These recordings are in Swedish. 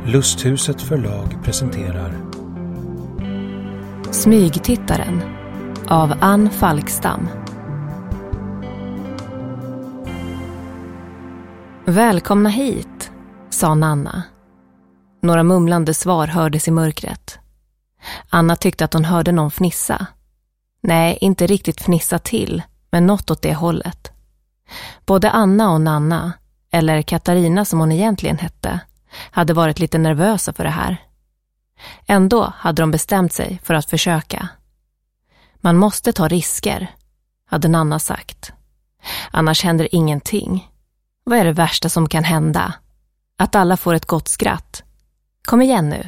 Lusthuset förlag presenterar Smygtittaren av Ann Falkstam. Välkomna hit, sa Nanna. Några mumlande svar hördes i mörkret. Anna tyckte att hon hörde någon fnissa. Nej, inte riktigt fnissa till, men något åt det hållet. Både Anna och Nanna, eller Katarina som hon egentligen hette, hade varit lite nervösa för det här. Ändå hade de bestämt sig för att försöka. Man måste ta risker, hade Nanna sagt. Annars händer ingenting. Vad är det värsta som kan hända? Att alla får ett gott skratt. Kom igen nu.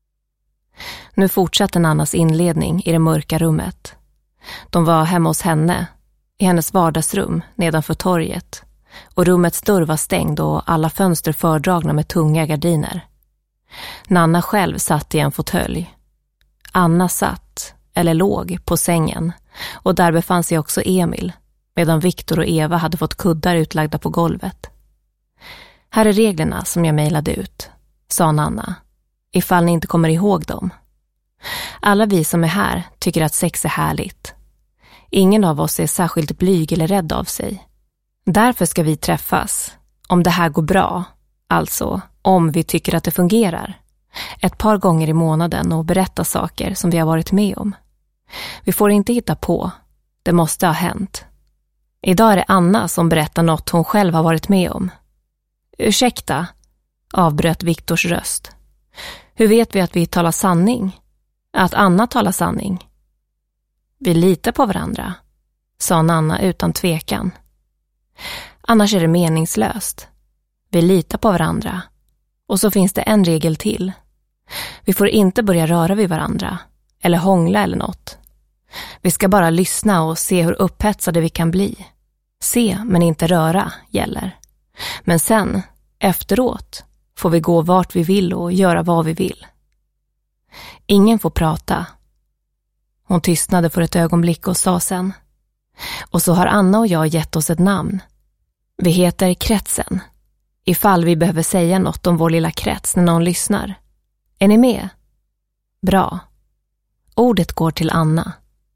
Nu fortsatte Nannas inledning i det mörka rummet. De var hemma hos henne, i hennes vardagsrum nedanför torget. Och rummets dörr var stängd och alla fönster fördragna med tunga gardiner. Nanna själv satt i en fåtölj. Anna satt, eller låg, på sängen. Och där befann sig också Emil, medan Viktor och Eva hade fått kuddar utlagda på golvet. Här är reglerna som jag mejlade ut, sa Nanna, ifall ni inte kommer ihåg dem. Alla vi som är här tycker att sex är härligt. Ingen av oss är särskilt blyg eller rädd av sig. Därför ska vi träffas, om det här går bra, alltså om vi tycker att det fungerar, ett par gånger i månaden och berätta saker som vi har varit med om. Vi får inte hitta på, det måste ha hänt. Idag är det Anna som berättar något hon själv har varit med om. Ursäkta, avbröt Viktors röst. Hur vet vi att vi talar sanning? Att Anna talar sanning? Vi litar på varandra, sa Nanna utan tvekan. Annars är det meningslöst. Vi litar på varandra. Och så finns det en regel till. Vi får inte börja röra vid varandra. Eller hångla eller något. Vi ska bara lyssna och se hur upphetsade vi kan bli. Se men inte röra gäller. Men sen, efteråt, får vi gå vart vi vill och göra vad vi vill. Ingen får prata. Hon tystnade för ett ögonblick och sa sen. Och så har Anna och jag gett oss ett namn. Vi heter Kretsen. Ifall vi behöver säga något om vår lilla krets när någon lyssnar. Är ni med? Bra. Ordet går till Anna.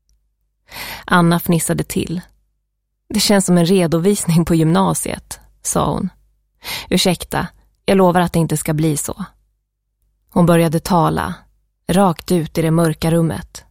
Anna fnissade till. Det känns som en redovisning på gymnasiet, sa hon. Ursäkta, jag lovar att det inte ska bli så. Hon började tala, rakt ut i det mörka rummet.